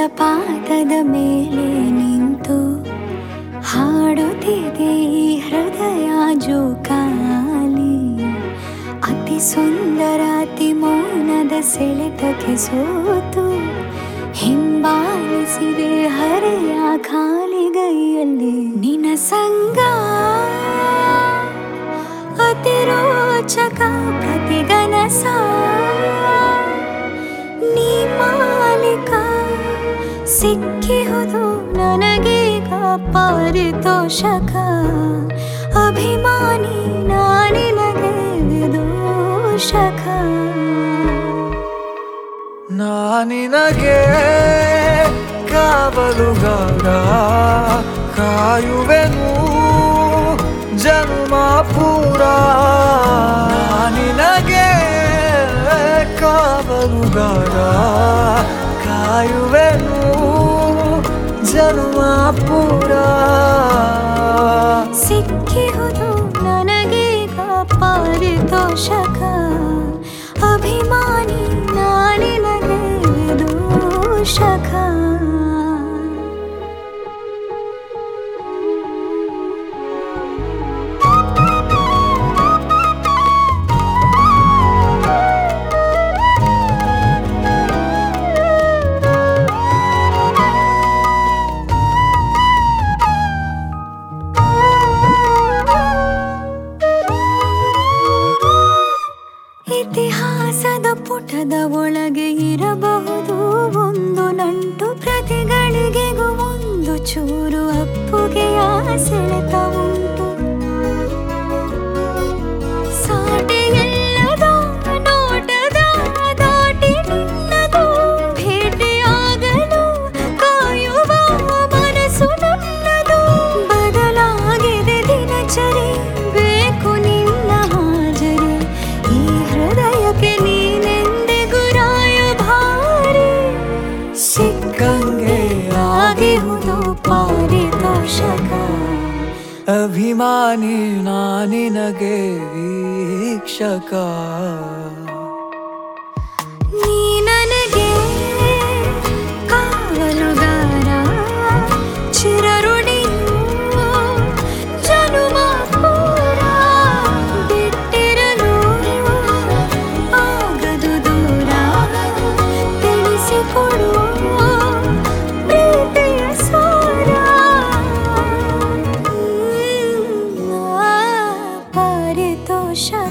ಜಲಪಾತದ ಮೇಲೆ ನಿಂತು ಹಾಡುತ್ತಿದೆ ಈ ಹೃದಯ ಜೋಕಾಲಿ. ಅತಿ ಸುಂದರ ಅತಿ ಮೌನದ ಸೆಳೆತಕ್ಕೆ ಸೋತು ಹಿಂಬಾಲಿಸಿದೆ ಹರೆಯ ಖಾಲಿಗೈಯಲ್ಲಿ. ನಿನ್ನ ಸಂಗ ಅತಿ ರೋಚಕ ಪ್ರತಿಗನಸ, ನೀ ಮಾಲಿಕ ಸಿಕ್ಕಿಹುದು ನನಗೀಗ ಪಾರಿತೋಷಕ. ಅಭಿಮಾನಿ ನಾನಿನಗೆ ವಿದೂಷಕ. ನಾನಿನಗೆ ಕಾವಲುಗಾರ, ಕಾಯುವೆನು ಜನ್ಮ ಪೂರ. ನಾನಿನಗೆ ಕಾವಲುಗಾರ, ಕಾಯುವೆನು ಜನ್ಮ ಪೂರ. ಸಿಕ್ಕಿಹುದು ನನಗೀಗ ಪಾರಿತೋಷಕ. ಅಭಿಮಾನಿ ನಾನಿನಗೆ ವಿದೂಷಕ. ಇತಿಹಾಸದ ಪುಟದ ಒಳಗೆ ಇರಬಹುದು ಒಂದು ನಂಟು, ಪ್ರತಿಗಳಿಗೆಗೂ ಒಂದು ಚೂರು ಅಪ್ಪುಗೆಯ ಸೆಳೆತ ಉಂಟು. ಸಾಟಿಯಿಲ್ಲದ ನೋಟದ ದಾಟಿ ನಿನ್ನದು ಭೇಟಿಯಾಗಲು ಕಾಯುವ ಮನಸ್ಸು ನನ್ನದು. ಬದಲಾಗಿದೆ ದಿನಚರಿ, ಬೇಕು ನಿನ್ನ ಹಾಜರಿ. ಈ ಹೃದಯಕ್ಕೆ ನೀನೆಂದಿಗೂ ರಾಯಭಾರಿ. ಸಿಕ್ಕಂಗೆ ಆಗಿಹುದು ಪಾರಿತೋಷಕ. ಅಭಿಮಾನಿ ನಾನಿನಗೆ ವೀಕ್ಷಕ. ನೀ ನನಗೆ ಕಾವಲುಗಾರ, ಚಿರಋಣಿಯು ಜನುಮ ಪೂರ. ಬಿಟ್ಟಿರಲು ಆಗದು ದೂರ, ತಿಳಿಸಿಕೊಡು ಪ್ರೀತಿಯ ಸಾರ. ಪಾರಿತೋಷಕ.